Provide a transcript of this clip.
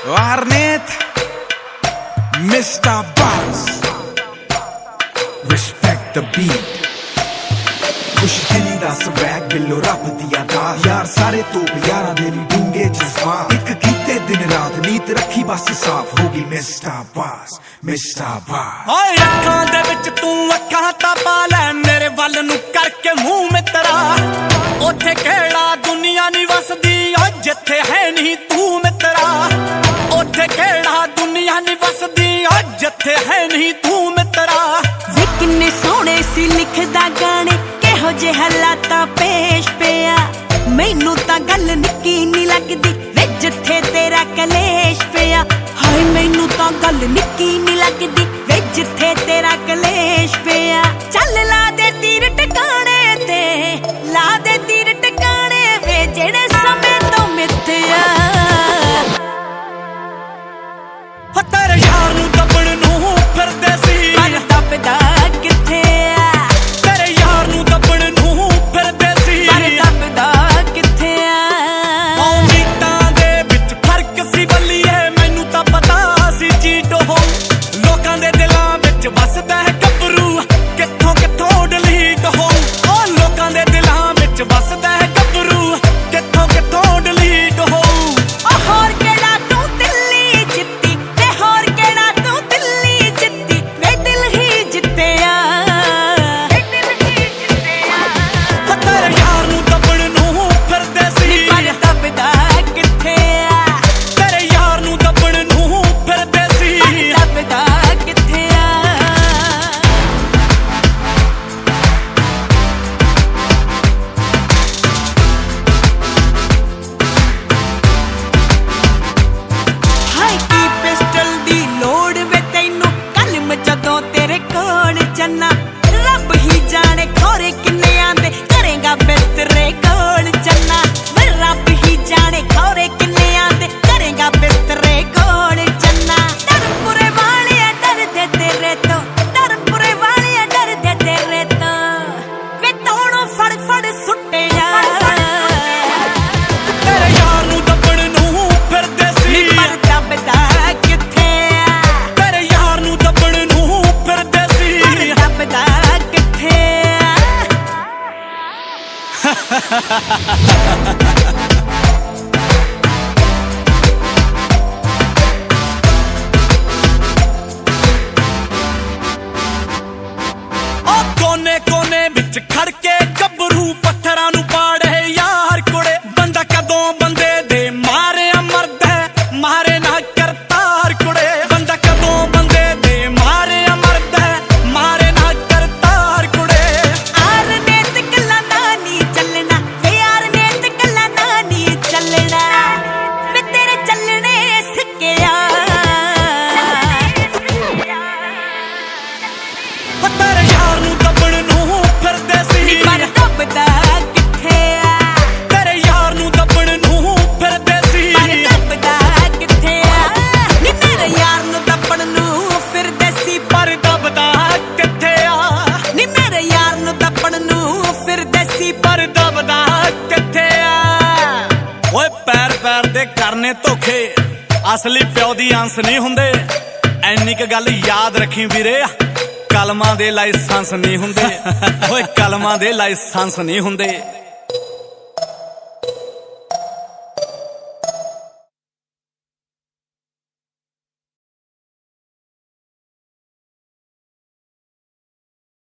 Arnett, Mr. Buzz, respect the beat. खुश दिली दा स्वैग बिल्लो रब दिया दा यार सारे तो यारां दे ली डूंगे जज्बात एक कीते दिन रात नीत रखी बस साफ होगी मिस्टर बॉस ओए अखां दे विच तू अखां ता पा ले मेरे वल नु करके मुंह मित्रा ओथे केड़ा दुनिया नहीं वसदी ओ जिथे है नहीं तू मित्रा ओथे केड़ा दुनिया नहीं वसदी ओ जिथे है नहीं तू मित्रा वे किन्ने सोहणे सी लिखदा गाने हो जे हालाता पेश पिया मैनू तां गल निक्की नहीं लगदी वे जिथे तेरा कलेश पिया हाय मैनू तां गल निक्की नहीं लगदी वे जिथे तेरा कलेश पिया चल ला दे तीर टकाने ते ला दे तीर टकाने वे जेड़े समय तो मिथया हो तेरे यार नू दबण नू फिरदे सी पर दबदा किथे वसदा है गबरू किथों किथों डलीट हो ओ लोकां दे दिलां विच वसदा है गबरू किथों किथों डलीट हो ओ होर केड़ा तू दिल्ली जित्ती ते होर केड़ा तू दिल्ली जित्ती वे दिल ही जित्तिया तेरे यार नू दबण नू फिरदे सी पर दबदा किथे तेरे यार नू दबण नू फिरदे सी दबदा किथे चन्ना रब ही जाने खोरे किन्ने आंदे करेगा बिस्तरे कोल चन्ना वे रब ही जाने खोरे किन्ने आंदे करेगा बिस्तरे कोल चन्ना धर्मपुरे वाले डर दे तेरे तो धर्मपुरे वाले डर दे तेरे तो वे दोनों फड़ फड़ सुट्टे तेरे यार नू दबण नू फिरदे सी पर दबदा किथे तेरे यार नू दबण नू फिरदे सी दबदा किथे ओ कोने कोने विच खड़ के गबरू पत्थरां नू पाड़े यार कुड़े बंदा कदों बंदे दे मारे मरदा मारे ना करतार कुड़े बंदा कदों बंदे दे मारे मरदा मारे ना करतार कुड़े आर नेत कल्ला नानी चलना वे यार नेत कल्ला नानी चलना वे तेरे चलने सिक्किया तेरे यार नू दबण नू फिरदे सी पर दबदा किथे तेरे यार नू दबण नू फिरदे सी पर दबदा किथे नी मेरे यार नू दबण नू फिरदे सी पर दबदा किथे आ नी मेरे यार नू दबण नू फिरदे सी पर दबदा किथे आ ओए पैर पैर दे करने धोखे असली प्यो दी अंस नहीं हुंदे ऐनी क गल याद रखी वीरे कलमां दे लाइसेंस नहीं हुंदे ओए कलमां दे लाइसेंस नहीं हुंदे